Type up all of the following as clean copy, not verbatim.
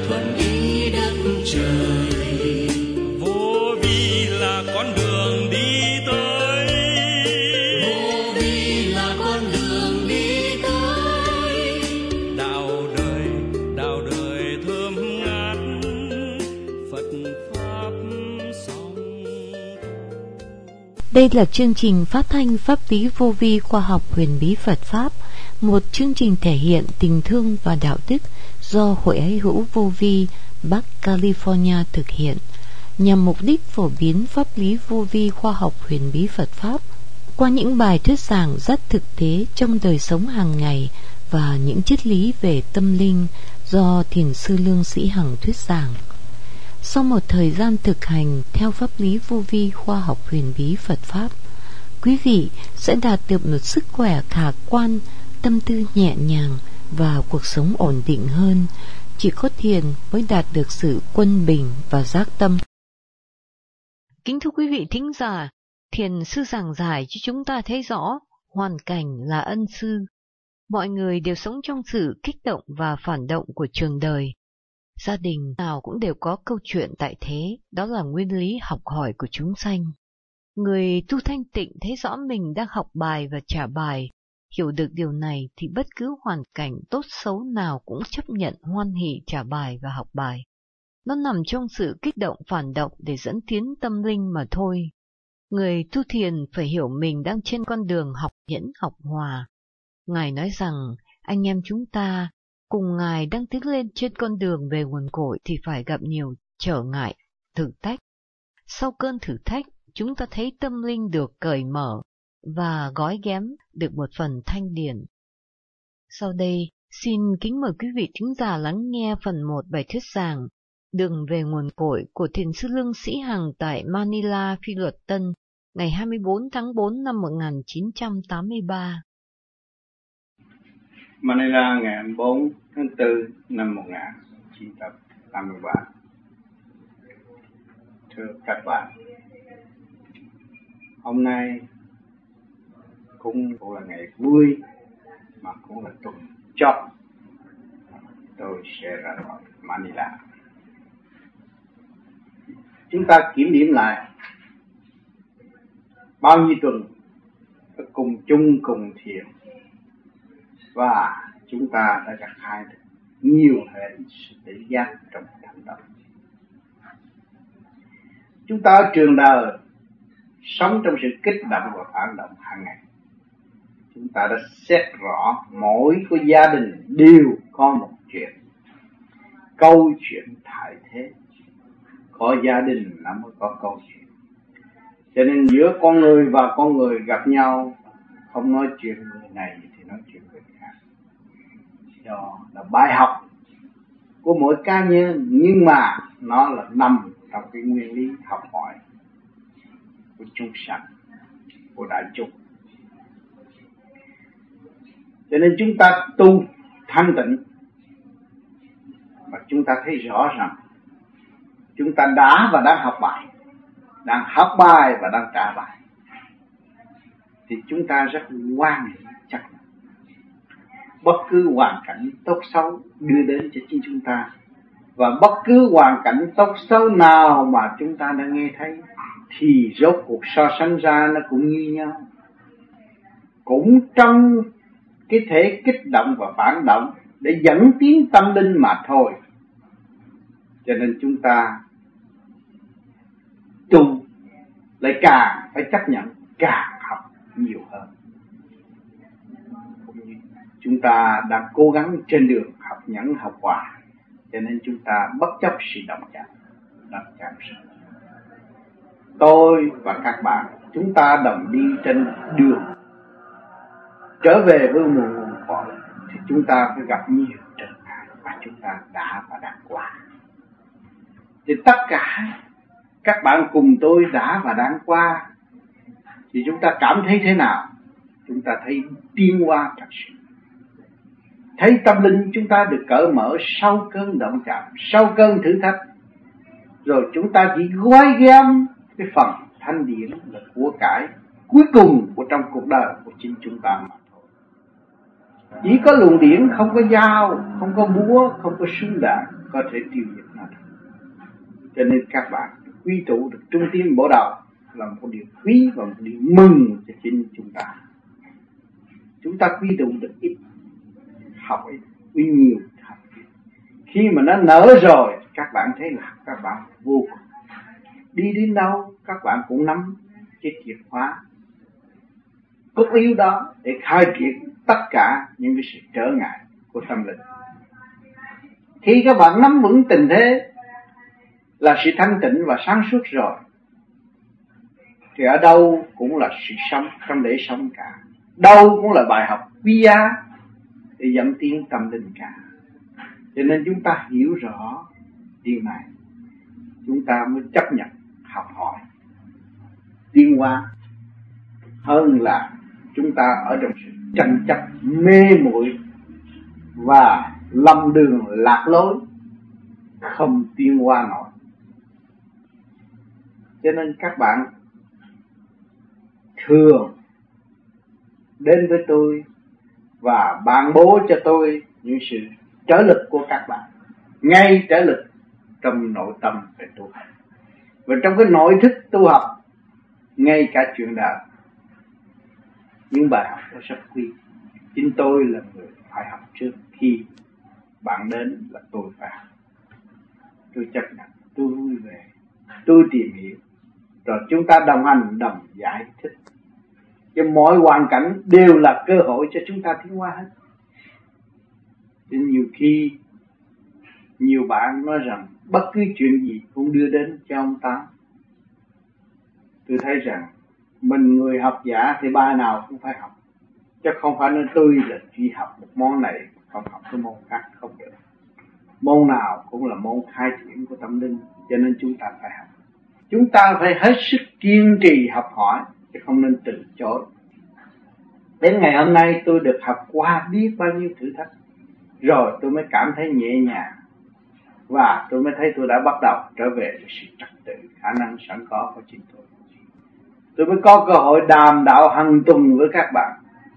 thuần ý đất trời. Vô vi là con đường đi tới, Vô vi là con đường đi tới. Đạo đời thơm ngát, Phật pháp song. Đây là chương trình phát thanh pháp lý vô vi khoa học huyền bí Phật Pháp, một chương trình thể hiện tình thương và đạo đức do Hội Ái Hữu Vô Vi Bắc California thực hiện, nhằm mục đích phổ biến pháp lý vô vi khoa học huyền bí Phật Pháp qua những bài thuyết giảng rất thực tế trong đời sống hàng ngày và những triết lý về tâm linh do Thiền sư Lương Sĩ Hằng thuyết giảng. Sau một thời gian thực hành theo pháp lý vô vi khoa học huyền bí Phật Pháp, quý vị sẽ đạt được một sức khỏe khả quan, tâm tư nhẹ nhàng và cuộc sống ổn định hơn. Chỉ có thiền mới đạt được sự quân bình và giác tâm. Kính thưa quý vị thính giả, thiền sư giảng giải cho chúng ta thấy rõ hoàn cảnh là ân sư. Mọi người đều sống trong sự kích động và phản động của trường đời. Gia đình nào cũng đều có câu chuyện tại thế, đó là nguyên lý học hỏi của chúng sanh. Người tu thanh tịnh thấy rõ mình đang học bài và trả bài, hiểu được điều này thì bất cứ hoàn cảnh tốt xấu nào cũng chấp nhận hoan hỉ trả bài và học bài. Nó nằm trong sự kích động phản động để dẫn tiến tâm linh mà thôi. Người tu thiền phải hiểu mình đang trên con đường học nhẫn học hòa. Ngài nói rằng anh em chúng ta cùng Ngài đang tiến lên trên con đường về nguồn cội thì phải gặp nhiều trở ngại, thử thách. Sau cơn thử thách, chúng ta thấy tâm linh được cởi mở và gói ghém được một phần thanh điển. Sau đây, xin kính mời quý vị thính giả lắng nghe phần 1 bài thuyết giảng Đường về nguồn cội của Thiền sư Lương Sĩ Hằng tại Manila, Phi Luật Tân, ngày 24 tháng 4 năm 1983. Manila ngày 24 tháng 4 năm 1983. Thưa các bạn, hôm nay cũng là ngày vui mà cũng là tuần chót tôi sẽ ra khỏi Manila. Chúng ta kiểm điểm lại bao nhiêu tuần cùng chung cùng thiền, và chúng ta đã gặt hái được nhiều hệ sự tự giác trong hành động. Chúng ta ở trường đời sống trong sự kích động và phản động hàng ngày. Chúng ta đã xét rõ mỗi của gia đình đều có một chuyện, câu chuyện thay thế. Có gia đình là mới có câu chuyện. Cho nên giữa con người và con người gặp nhau, không nói chuyện người này thì nói chuyện người khác. Đó là bài học của mỗi cá nhân, nhưng mà nó là nằm trong cái nguyên lý học hỏi của chúng sanh, của đại chúng. Cho nên chúng ta tu thanh tịnh, và chúng ta thấy rõ rằng chúng ta đã và đang học bài, đang học bài và đang trả bài, thì chúng ta rất quan hệ chắc. Bất cứ hoàn cảnh tốt xấu đưa đến cho chính chúng ta, và bất cứ hoàn cảnh tốt xấu nào mà chúng ta đã nghe thấy, thì rốt cuộc so sánh ra nó cũng như nhau, cũng trong cái thể kích động và phản động để dẫn tiến tâm linh mà thôi. Cho nên chúng ta tu lại càng phải chấp nhận, càng học nhiều hơn. Chúng ta đang cố gắng trên đường học nhẫn học hòa, cho nên chúng ta bất chấp sự động chạm. Tôi và các bạn, chúng ta đồng đi trên đường trở về với nguồn cội, thì chúng ta phải gặp nhiều trở ngại mà chúng ta đã và đang qua. Thì tất cả các bạn cùng tôi đã và đang qua, thì chúng ta cảm thấy thế nào? Chúng ta thấy tiến hóa thật sự, thấy tâm linh chúng ta được cởi mở sau cơn động chạm, sau cơn thử thách. Rồi chúng ta chỉ gói ghém cái phần thanh điển là của cải cuối cùng của trong cuộc đời của chính chúng ta mà thôi. Chỉ có luồng điển, không có dao, không có búa, không có súng đạn, có thể tiêu diệt nó được. Cho nên các bạn quy tụ được trung tâm bộ đầu là một điều quý và một điều mừng cho chính chúng ta. Chúng ta quy tụ được ít, học ít, quy nhiều, học ít. Khi mà nó nở rồi, các bạn thấy là các bạn vô cùng. Đi đến đâu, các bạn cũng nắm cái chìa khóa cốt yếu đó để khai triển tất cả những cái sự trở ngại của tâm linh. Khi các bạn nắm vững tình thế là sự thanh tịnh và sáng suốt rồi, thì ở đâu cũng là sự sống trong để sống cả, đâu cũng là bài học quý giá để dẫn tiến tâm linh cả. Cho nên chúng ta hiểu rõ điều này, chúng ta mới chấp nhận học hỏi tiến hóa, hơn là chúng ta ở trong sự tranh chấp mê muội và lầm đường lạc lối, không tiến hóa nổi. Cho nên các bạn thường đến với tôi và ban bố cho tôi những sự trở lực của các bạn, ngay trở lực trong nội tâm về tu học. Và trong cái nội thức tu học, ngay cả chuyện đời, những bài học nó rất quý. Chính tôi là người phải học trước, khi bạn đến là tôi phải học. Tôi chấp nhận, tôi vui vẻ, tôi tìm hiểu, rồi chúng ta đồng hành, đồng giải thích. Cho mọi hoàn cảnh đều là cơ hội cho chúng ta tiến hóa hết. Nên nhiều khi nhiều bạn nói rằng bất cứ chuyện gì cũng đưa đến cho ông ta. Tôi thấy rằng mình người học giả thì bài nào cũng phải học, chứ không phải nói tôi là chỉ học một món này, không học cái môn khác không được. Môn nào cũng là môn khai triển của tâm linh, cho nên chúng ta phải học. Chúng ta phải hết sức kiên trì học hỏi, chứ không nên từ chối. Đến ngày hôm nay tôi được học qua biết bao nhiêu thử thách, rồi tôi mới cảm thấy nhẹ nhàng, và tôi mới thấy tôi đã bắt đầu trở về với sự trật tự, khả năng sẵn có của chính tôi. Tôi mới có cơ hội đàm đạo hàng tuần với các bạn,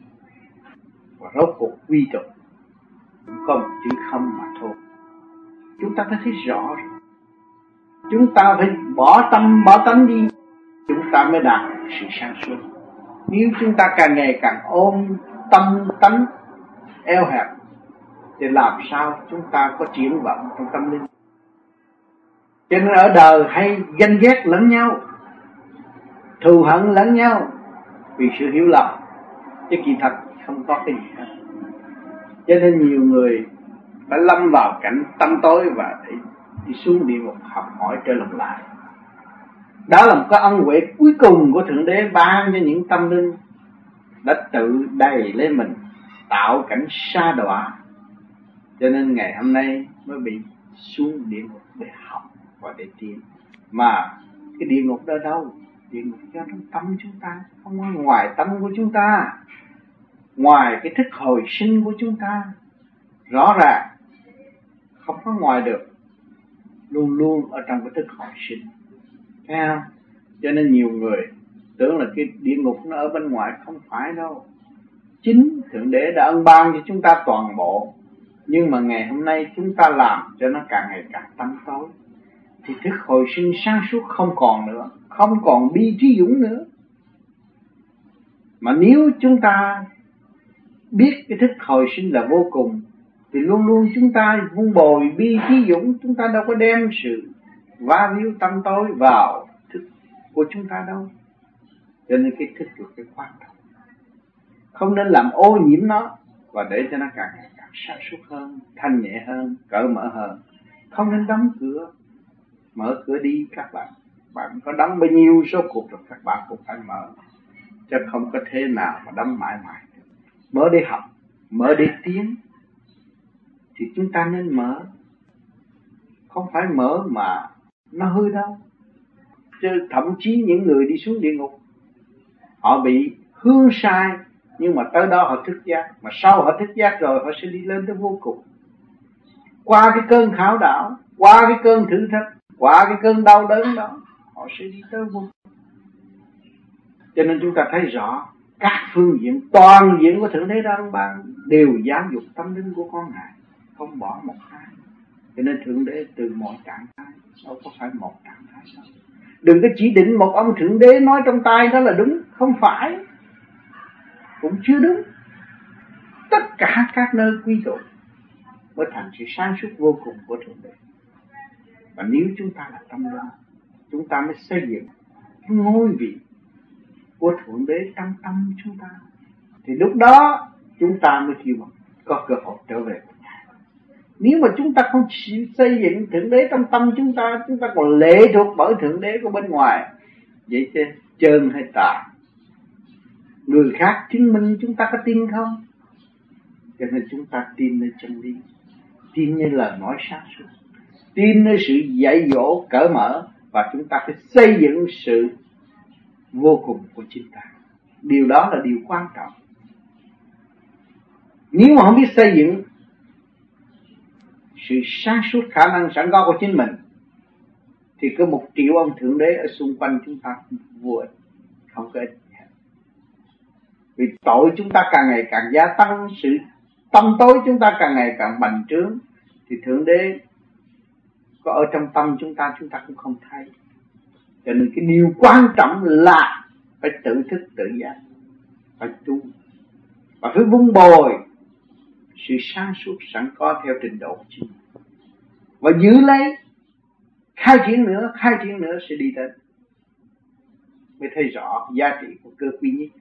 và rốt cuộc quy tụ có một chữ không mà thôi. Chúng ta phải thấy rõ rồi. Chúng ta phải bỏ tâm bỏ tánh đi, chúng ta mới đạt được sự sáng suốt. Nếu chúng ta càng ngày càng ôm tâm tánh eo hẹp thì làm sao chúng ta có triển vọng trong tâm linh. Cho nên ở đời hay ganh ghét lẫn nhau, thù hận lẫn nhau vì sự hiểu lầm, chứ kỳ thật không có cái gì hết. Cho nên nhiều người phải lâm vào cảnh tâm tối và đi xuống địa ngục học hỏi trở lại. Đó là một cái ân huệ cuối cùng của Thượng Đế ban cho những tâm linh đã tự đầy lên mình, tạo cảnh sa đọa. Cho nên ngày hôm nay mới bị xuống địa ngục để học và để tiến. Mà cái địa ngục đó đâu? Địa ngục do trong tâm chúng ta, không có ngoài tâm của chúng ta, ngoài cái thức hồi sinh của chúng ta. Rõ ràng không có ngoài được, luôn luôn ở trong cái thức hồi sinh. Thấy không? Cho nên nhiều người tưởng là cái địa ngục nó ở bên ngoài, không phải đâu. Chính Thượng Đế đã ân ban cho chúng ta toàn bộ, nhưng mà ngày hôm nay chúng ta làm cho nó càng ngày càng tăm tối, thì thức hồi sinh sáng suốt không còn nữa, không còn bi trí dũng nữa. Mà nếu chúng ta biết cái thức hồi sinh là vô cùng, thì luôn luôn chúng ta vun bồi bi trí dũng. Chúng ta đâu có đem sự va víu tâm tối vào thức của chúng ta đâu. Cho nên cái thức là cái quan trọng, không nên làm ô nhiễm nó, và để cho nó càng ngày càng sáng suốt hơn, thanh nhẹ hơn, cởi mở hơn. Không nên đóng cửa, mở cửa đi các bạn. Bạn có đóng bao nhiêu số cuộc rồi các bạn cũng phải mở, chứ không có thế nào mà đóng mãi mãi. Mở để học, mở để tiến, thì chúng ta nên mở, không phải mở mà nó hư đâu. Chứ thậm chí những người đi xuống địa ngục, họ bị hướng sai, nhưng mà tới đó họ thức giác, mà sau họ thức giác rồi họ sẽ đi lên tới vô cùng. Qua cái cơn khảo đảo, qua cái cơn thử thách, qua cái cơn đau đớn đó, họ sẽ đi tới vô cùng. Cho nên chúng ta thấy rõ các phương diện toàn diện của Thượng Đế Đăng Ban đều giáo dục tâm linh của con Ngài, không bỏ một ai. Cho nên Thượng Đế từ mọi trạng thái, đâu có phải một trạng thái đâu. Đừng có chỉ định một ông Thượng Đế nói trong tai đó là đúng, không phải, cũng chưa đúng. Tất cả các nơi quy tụ mới thành sự sáng suốt vô cùng của Thượng Đế. Và nếu chúng ta là tâm linh, chúng ta mới xây dựng cái ngôi vị của Thượng Đế trong tâm chúng ta, thì lúc đó chúng ta mới kêu bằng có cơ hội trở về. Nếu mà chúng ta không xây dựng Thượng Đế trong tâm chúng ta còn lệ thuộc bởi Thượng Đế của bên ngoài, vậy chứ trơn hay tà, người khác chứng minh chúng ta có tin không? Cho nên chúng ta tin nơi chân lý, tin nơi lời nói sáng suốt, tin nơi sự dạy dỗ cởi mở, và chúng ta phải xây dựng sự vô cùng của chính ta. Điều đó là điều quan trọng. Nếu mà không biết xây dựng sự sáng suốt khả năng sẵn có của chính mình, thì có 1 triệu ông Thượng Đế ở xung quanh chúng ta vô ích, không có ích gì hết. Vì tội chúng ta càng ngày càng gia tăng, sự tâm tối chúng ta càng ngày càng bành trướng, thì Thượng Đế có ở trong tâm chúng ta cũng không thấy. Cho nên cái điều quan trọng là phải tự thức tự giác, phải tu, và phải vun bồi sự sáng suốt sẵn có theo trình độ của chính mình, và giữ lấy, khai triển nữa sẽ đi đến, mới thấy rõ giá trị của cơ quy nhất.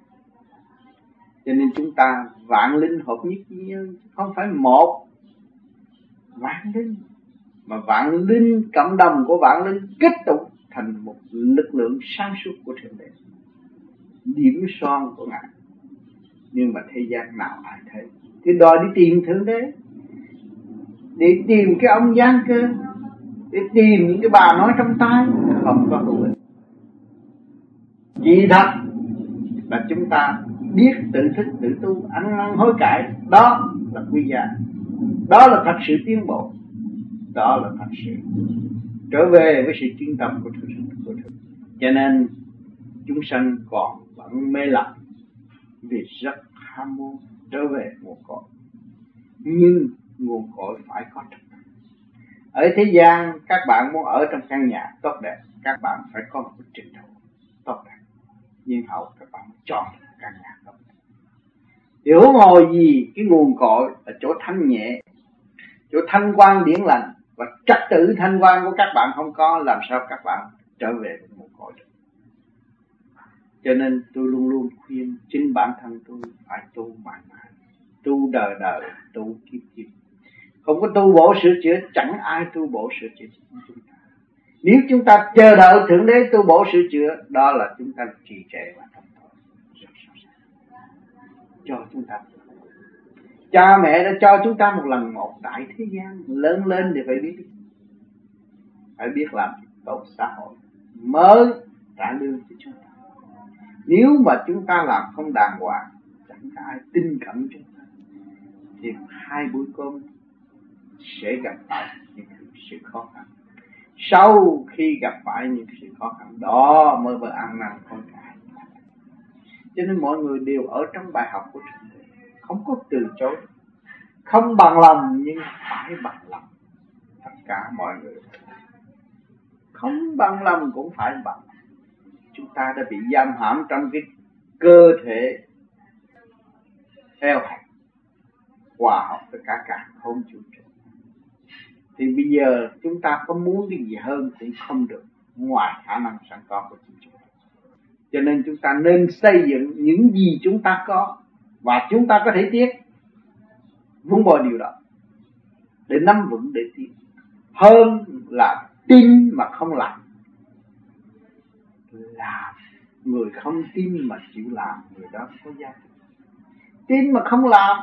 Cho nên chúng ta vạn linh hợp nhất với nhau, không phải một vạn linh, mà vạn linh, cộng đồng của vạn linh kết tụ thành một lực lượng sáng suốt của Thượng Đế, điểm son của Ngài. Nhưng mà thế gian nào ai thấy, thì đòi đi tìm Thượng Đế, để tìm cái ông giáng cơ, để tìm những cái bà nói trong tai, không có hữu ích. Chỉ thật là chúng ta biết tự thức tự tu, ăn năn hối cải, đó là quý giá, đó là thật sự tiến bộ, đó là thật sự trở về với sự chuyên tâm của Thượng. Cho nên chúng sanh còn vẫn mê lầm, vì rất ham muốn trở về nguồn cội. Nhưng nguồn cội phải có trật tự. Ở thế gian các bạn muốn ở trong căn nhà tốt đẹp, các bạn phải có một trình độ tốt đẹp, nhưng hậu các bạn chọn căn nhà tốt đẹp. Thì huống hồ gì cái nguồn cội ở chỗ thanh nhẹ, chỗ thanh quan điển lành, và trật tự thanh quan của các bạn không có, làm sao các bạn trở về với nguồn cội được. Cho nên tôi luôn luôn khuyên chính bản thân tôi phải tu mãi mãi, tu đời đời, tu kiếp kiếp. Không có tu bổ sửa chữa, chẳng ai tu bổ sửa chữa chúng ta. Nếu chúng ta chờ đợi Thượng Đế tu bổ sửa chữa, đó là chúng ta trì trệ và thâm thọ. Cho chúng ta, cha mẹ đã cho chúng ta một lần một tại thế gian, lớn lên thì phải biết làm tốt xã hội mới trả lương cho chúng ta. Nếu mà chúng ta làm không đàng hoàng, chẳng có ai tin cậy chúng ta, thì 2 bữa cơm sẽ gặp phải những sự khó khăn. Sau khi gặp phải những sự khó khăn đó mới ăn năn hối cải. Cho nên mọi người đều ở trong bài học của Thượng Đế, không có từ chối, không bằng lòng nhưng phải bằng lòng. Tất cả mọi người không bằng lòng cũng phải bằng. Chúng ta đã bị giam hãm trong cái cơ thể eo hẹp, hòa hợp với cả không vũ trụ. Thì bây giờ chúng ta có muốn cái gì hơn cũng không được, ngoài khả năng sẵn có của chúng ta. Cho nên chúng ta nên xây dựng những gì chúng ta có, và chúng ta có thể tiến, vun bồi điều đó để nắm vững để tiến, hơn là tin mà không làm. Làm, người không tin mà chịu làm, người đó có giá trị. Tin mà không làm,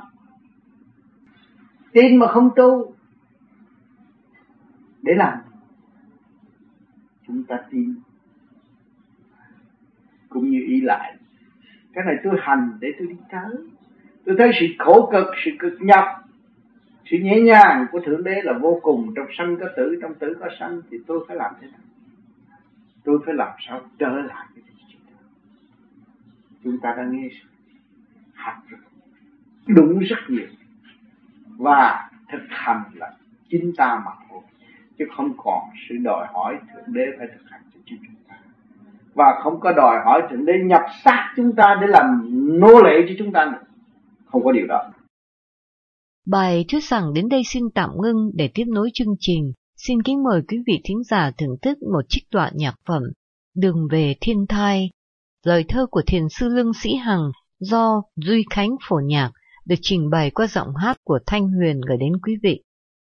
tin mà không tu, để làm. Chúng ta tin cũng như ý lại, cái này tôi hành để tôi đi tới. Tôi thấy sự khổ cực, sự cực nhọc, sự nhẹ nhàng của Thượng Đế là vô cùng. Trong sanh có tử, trong tử có sanh, thì tôi phải làm thế nào? Tôi phải làm sao trở lại cái chuyện đó. Chúng ta đã nghe học đúng rất nhiều, và thực hành là chính ta mà thôi, chứ không còn sự đòi hỏi Thượng Đế phải thực hành cho chúng ta, và không có đòi hỏi Thượng Đế nhập xác chúng ta để làm nô lệ cho chúng ta nữa. Không có điều đó. Bài thuyết giảng đến đây xin tạm ngưng. Để tiếp nối chương trình, xin kính mời quý vị thính giả thưởng thức một trích đoạn nhạc phẩm Đường về thiên thai, lời thơ của thiền sư Lương Sĩ Hằng do Duy Khánh phổ nhạc, được trình bày qua giọng hát của Thanh Huyền gửi đến quý vị.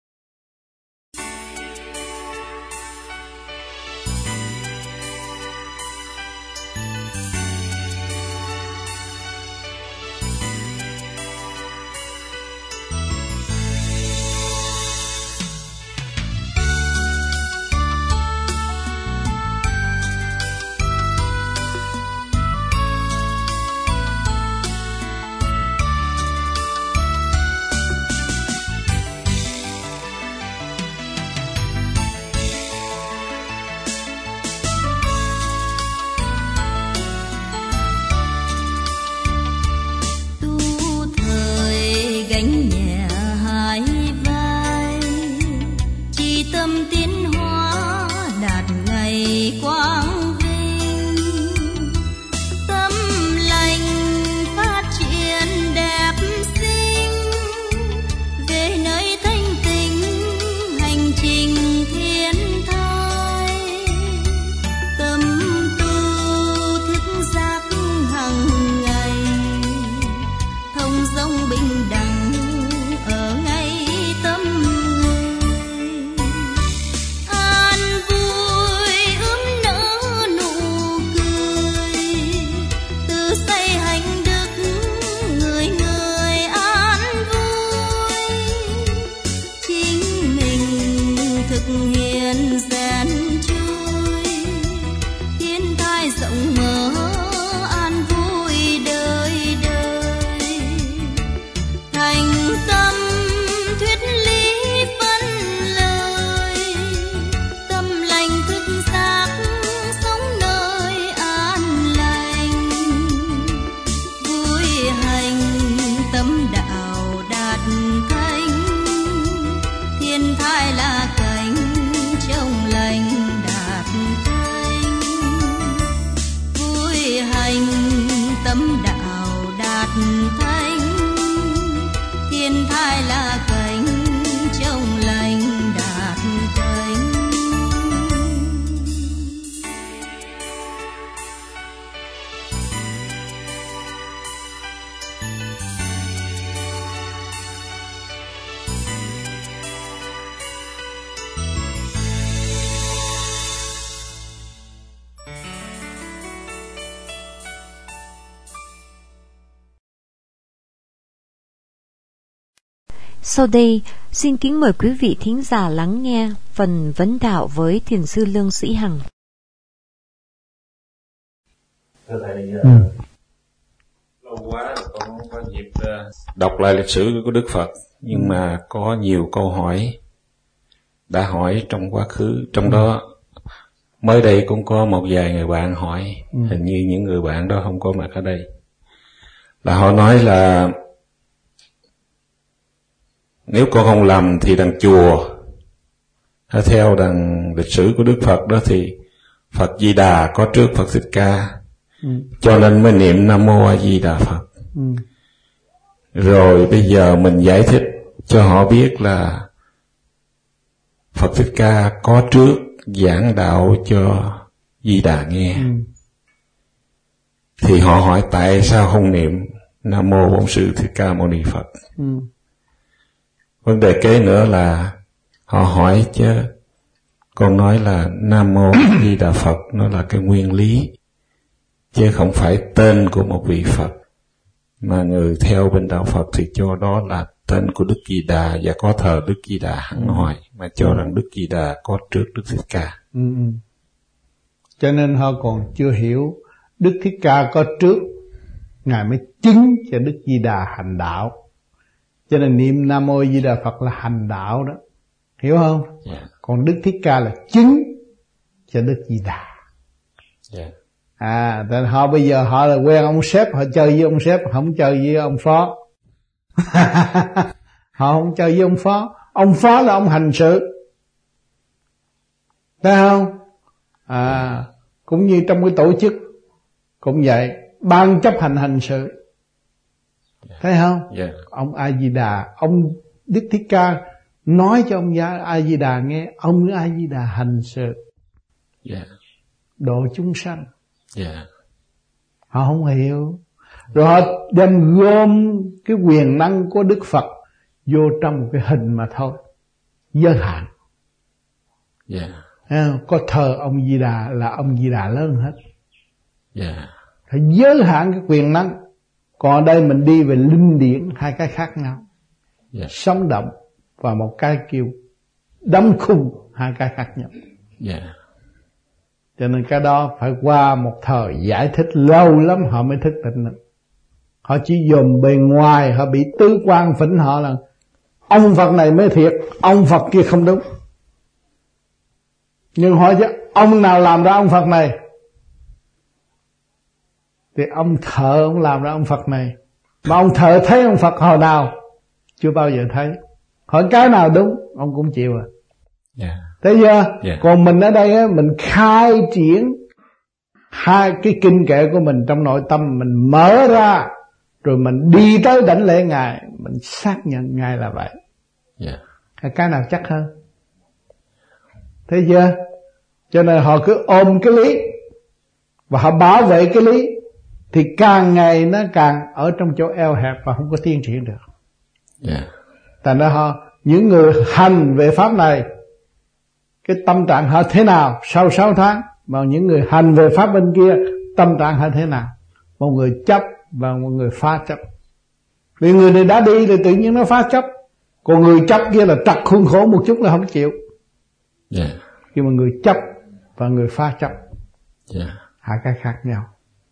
Sau đây, xin kính mời quý vị thính giả lắng nghe phần vấn đạo với thiền sư Lương Sĩ Hằng. Thưa thầy, lâu quá rồi con không có dịp đọc lại lịch sử của Đức Phật, nhưng mà có nhiều câu hỏi đã hỏi trong quá khứ, trong đó mới đây cũng có một vài người bạn hỏi, hình như những người bạn đó không có mặt ở đây, là họ nói là nếu con không lầm thì đằng chùa, theo đằng lịch sử của Đức Phật đó, thì Phật Di Đà có trước Phật Thích Ca, cho nên mới niệm Nam Mô A Di Đà Phật. Rồi bây giờ mình giải thích cho họ biết là Phật Thích Ca có trước giảng đạo cho Di Đà nghe. Thì họ hỏi tại sao không niệm Nam Mô Bổn Sư Thích Ca Mâu Ni Phật. Vấn đề kế nữa là họ hỏi chứ con nói là Nam Mô Di Đà Phật nó là cái nguyên lý, chứ không phải tên của một vị Phật, mà người theo bên đạo Phật thì cho đó là tên của Đức Di Đà và có thờ Đức Di Đà hẳn hoài, mà cho rằng Đức Di Đà có trước Đức Thích Ca. Cho nên họ còn chưa hiểu Đức Thích Ca có trước, Ngài mới chứng cho Đức Di Đà hành đạo. Cho nên niệm Nam Mô Di Đà Phật là hành đạo đó, hiểu không? Còn Đức Thích Ca là chứng cho Đức Di Đà. Nên họ bây giờ họ là quen ông sếp, họ chơi với ông sếp, không chơi với ông phó. Họ không chơi với ông phó, Ông phó là ông hành sự, thấy không? Cũng như trong cái tổ chức cũng vậy, ban chấp hành sự, thấy không? Ông A Di Đà, ông Đức Thích Ca nói cho ông A Di Đà nghe, ông A Di Đà hành sự độ chúng sanh. Họ không hiểu, rồi họ đem gom cái quyền năng của Đức Phật vô trong một cái hình mà thôi, giới hạn. Có thờ ông Di Đà là ông Di Đà lớn hết. Phải giới hạn cái quyền năng. Còn đây mình đi về linh điển, hai cái khác nhau. Sống động và một cái kêu đóng khung, hai cái khác nhau. Cho nên cái đó phải qua một thời giải thích lâu lắm họ mới thức tỉnh được. Họ chỉ dòm bề ngoài, họ bị tứ quan phỉnh họ là ông Phật này mới thiệt, ông Phật kia không đúng. Nhưng hỏi chứ ông nào làm ra ông Phật này? Thì ông thợ ông làm ra ông Phật này. Mà ông thợ thấy ông Phật hồi nào? Chưa bao giờ thấy. Hỏi cái nào đúng ông cũng chịu à. Thấy chưa? Còn mình ở đây á, mình khai triển hai cái kinh kệ của mình trong nội tâm, mình mở ra rồi mình đi tới đảnh lễ Ngài, mình xác nhận Ngài là vậy. Cái nào chắc hơn? Thấy chưa? Cho nên họ cứ ôm cái lý và họ bảo vệ cái lý, thì càng ngày nó càng ở trong chỗ eo hẹp và không có tiến triển được. Thành ra họ, những người hành về pháp này, cái tâm trạng họ thế nào sau 6 tháng, mà những người hành về pháp bên kia tâm trạng họ thế nào? Một người chấp và một người phá chấp. Vì người này đã đi thì tự nhiên nó phá chấp, còn người chấp kia là trật khuôn khổ một chút là không chịu. Nhưng mà người chấp và người phá chấp hai cái khác nhau.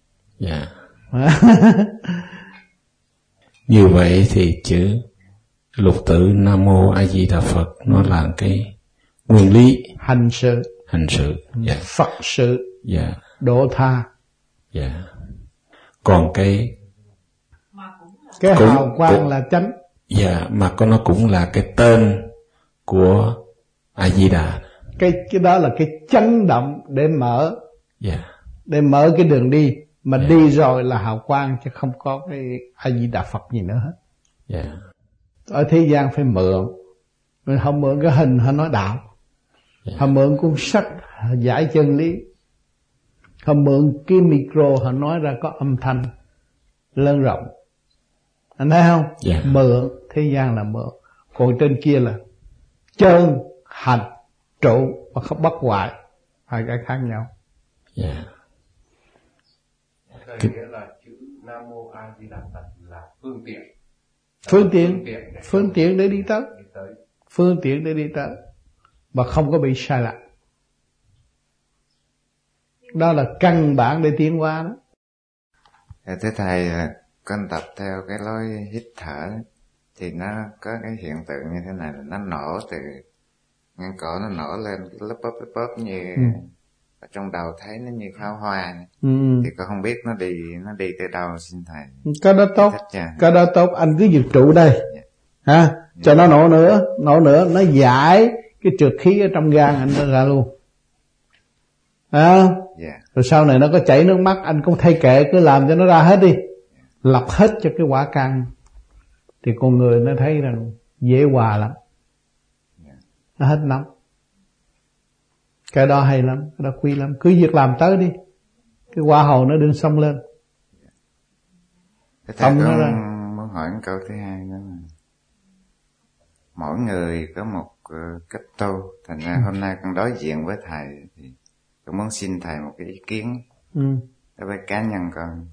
Như vậy thì chữ lục tự Nam Mô A Di Đà Phật nó là cái nguyên lý hành sự, Phật sự, độ tha. Còn cái hào quang là chánh. Mà nó cũng là cái tên của A Di Đà. Cái đó là cái chấn động để mở, để mở cái đường đi. Mà đi rồi là hào quang, chứ không có cái A Di Đà Phật gì nữa hết. Ở thế gian phải mượn, mình không mượn cái hình họ nói đạo, họ mượn cuốn sách họ giải chân lý, họ mượn cái micro họ nói ra có âm thanh lớn rộng. Anh thấy không? Mượn, thế gian là mượn. Còn trên kia là chân, hành, trụ và không bất hoại, hai cái khác nhau. Nghĩa là chữ Nam Mô A Di Đà Phật là phương tiện. Phương tiện để đi tới. Phương tiện để đi tới. Và không có bị sai lạc. Đó là căn bản để tiến qua đó. Thưa Thầy, con tập theo cái lối hít thở thì nó có cái hiện tượng như thế này, là nó nổ từ ngang cổ, nó nổ lên cái lớp bóp như ở trong đầu thấy nó như pháo hoa. Thì con không biết nó đi tới đâu, xin Thầy. Cái đó tốt, cái đó tốt, anh cứ giật trụ đây. Cho nó nổ nữa, nó giải cái trượt khí ở trong gan anh nó ra luôn. Rồi sau này nó có chảy nước mắt anh cũng thay kệ, cứ làm cho nó ra hết đi. Lọc hết cho cái quả căn, thì con người nó thấy rằng dễ hòa lắm, nó hết nóng. Cái đó hay lắm, cái đó quý lắm, cứ việc làm tới đi, cái quả hồ nó đừng xông lên. Thầy muốn hỏi một câu thứ hai nữa là mỗi người có một cách tu. Thành ra hôm nay con đối diện với Thầy thì con muốn xin Thầy một cái ý kiến đối với cá nhân con.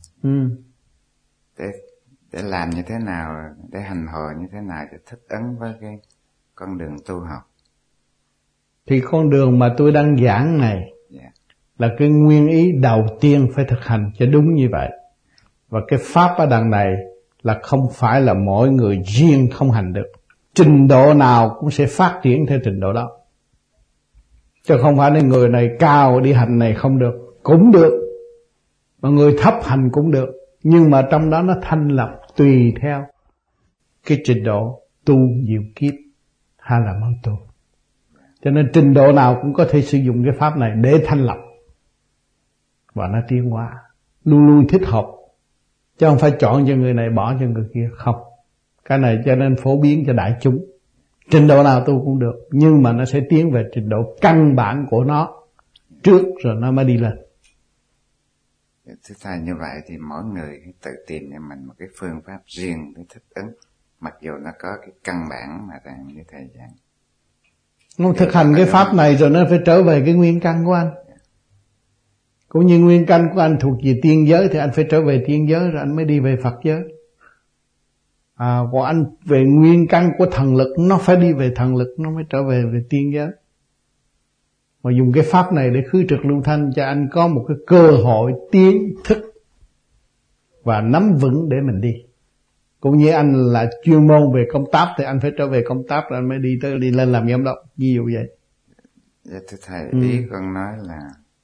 Để làm như thế nào, để hành hồi như thế nào để thích ứng với cái con đường tu học. Thì con đường mà tôi đang giảng này là cái nguyên ý đầu tiên phải thực hành cho đúng như vậy. Và cái pháp ở đằng này là không phải là mỗi người riêng không hành được. Trình độ nào cũng sẽ phát triển theo trình độ đó. Chứ không phải là người này cao đi hành này không được, cũng được. Mà người thấp hành cũng được. Nhưng mà trong đó nó thanh lập tùy theo cái trình độ tu nhiều kiếp hay là mới tu. Cho nên trình độ nào cũng có thể sử dụng cái pháp này để thanh lập, và nó tiến hóa, luôn luôn thích hợp, chứ không phải chọn cho người này bỏ cho người kia. Không, cái này cho nên phổ biến cho đại chúng. Trình độ nào tu cũng được, nhưng mà nó sẽ tiến về trình độ căn bản của nó trước, rồi nó mới đi lên. Thưa Thầy, như vậy thì mỗi người tự tìm cho mình một cái phương pháp riêng để thích ứng, mặc dù nó có cái căn bản mà như Thầy giảng. Nó thực hành cái pháp này rồi nó phải trở về cái nguyên căn của anh. Cũng như nguyên căn của anh thuộc về tiên giới thì anh phải trở về tiên giới rồi anh mới đi về Phật giới. Còn anh về nguyên căn của thần lực, nó phải đi về thần lực, nó mới trở về tiên giới. Mà dùng cái pháp này để khứ trực lưu thanh cho anh có một cái cơ hội tiến thức và nắm vững để mình đi. Cũng như anh là chuyên môn về công tác thì anh phải trở về công tác rồi anh mới đi lên làm giám đốc, ví dụ vậy. Dạ thưa Thầy, ý con nói là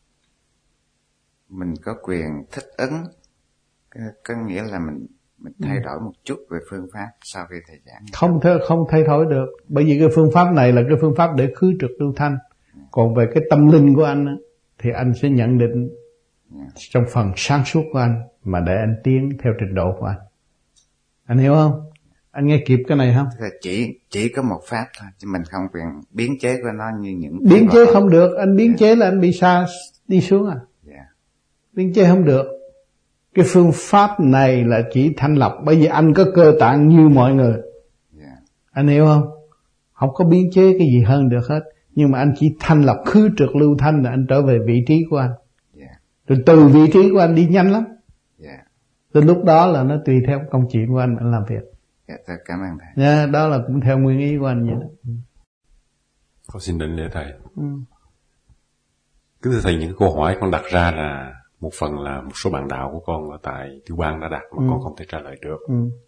mình có quyền thích ứng, có nghĩa là mình thay đổi một chút về phương pháp sau khi Thầy giảng. Không thay đổi được, bởi vì cái phương pháp này là cái phương pháp để khứ trực lưu thanh. Còn về cái tâm linh của anh thì anh sẽ nhận định trong phần sáng suốt của anh mà để anh tiến theo trình độ của anh. Anh hiểu không? Anh nghe kịp cái này không? Chỉ có một pháp thôi, chứ mình không quyền biến chế của nó như những biến chế không được. Anh biến chế là anh bị xa đi xuống à. Biến chế không được. Cái phương pháp này là chỉ thanh lọc, bởi vì anh có cơ tạng như mọi người. Anh hiểu không? Không có biến chế cái gì hơn được hết. Nhưng mà anh chỉ thanh lọc khứ trực lưu thanh là anh trở về vị trí của anh. Rồi từ vị trí của anh đi nhanh lắm. Từ lúc đó là nó tùy theo công chuyện của anh làm việc. Cảm ơn Thầy. Đó là cũng theo nguyên ý của anh vậy đó. Con xin định lễ Thầy. Kính thưa Thầy, những câu hỏi con đặt ra là một phần là một số bạn đạo của con ở tại Tiểu Bang đã đặt mà con không thể trả lời được.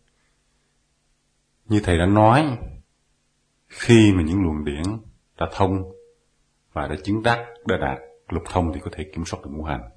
Như Thầy đã nói, khi mà những luồng điển đã thông và đã chứng đắc, đã đạt lục thông thì có thể kiểm soát được ngũ hành.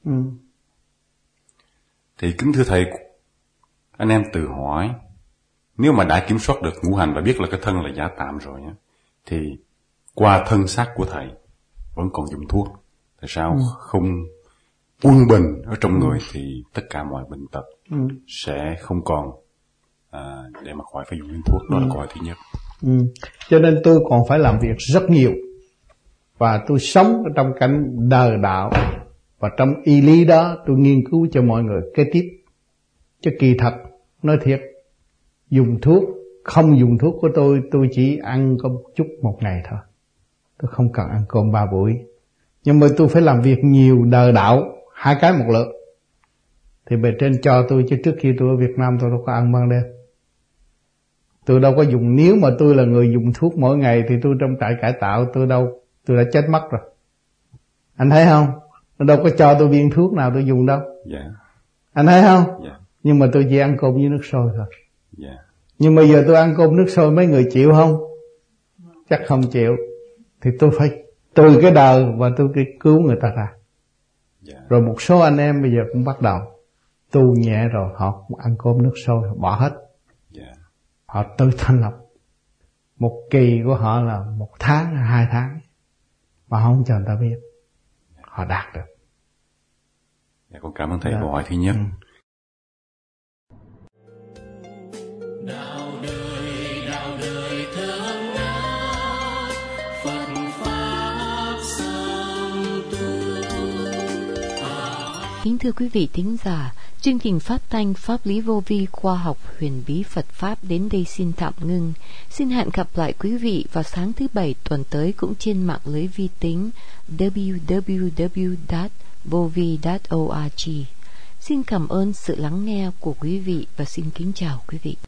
Thì kính thưa Thầy, anh em tự hỏi, nếu mà đã kiểm soát được ngũ hành và biết là cái thân là giả tạm rồi nhé, thì qua thân xác của Thầy vẫn còn dùng thuốc, tại sao không quân bình ở trong người thì tất cả mọi bệnh tật sẽ không còn để mà khỏi phải dùng đến thuốc. Đó là câu hỏi thứ nhất. Cho nên tôi còn phải làm việc rất nhiều, và tôi sống trong cảnh đời đạo, và trong y lý đó tôi nghiên cứu cho mọi người kế tiếp. Chứ kỳ thật nói thiệt, dùng thuốc không dùng thuốc của tôi chỉ ăn có một chút một ngày thôi, tôi không cần ăn cơm 3 buổi. Nhưng mà tôi phải làm việc nhiều đời đạo, 2 cái một lượt. Thì bề trên cho tôi, chứ trước khi tôi ở Việt Nam tôi đâu có ăn ban đêm. Tôi đâu có dùng, nếu mà tôi là người dùng thuốc mỗi ngày thì tôi trong trại cải tạo tôi đã chết mất rồi. Anh thấy không? Nó đâu có cho tôi viên thuốc nào tôi dùng đâu. Anh thấy không? Nhưng mà tôi chỉ ăn cơm với nước sôi thôi. Nhưng mà giờ tôi ăn cơm nước sôi mấy người chịu không? Chắc không chịu. Thì tôi phải từ cái đời và tôi cứu người ta ra. Rồi một số anh em bây giờ cũng bắt đầu tu nhẹ rồi, họ cũng ăn cơm nước sôi, họ bỏ hết. Họ tự thanh lọc. Một kỳ của họ là 1 tháng, 2 tháng, mà không cho người ta biết. Họ đạt được. Con cảm ơn Thầy. Câu hỏi thứ nhất. Đạo đời thương ngát, Phật pháp song tu. Kính thưa quý vị thính giả, chương trình phát thanh Pháp lý vô vi khoa học huyền bí Phật Pháp đến đây xin tạm ngưng. Xin hẹn gặp lại quý vị vào sáng thứ Bảy tuần tới cũng trên mạng lưới vi tính www.vovi.org. Xin cảm ơn sự lắng nghe của quý vị và xin kính chào quý vị.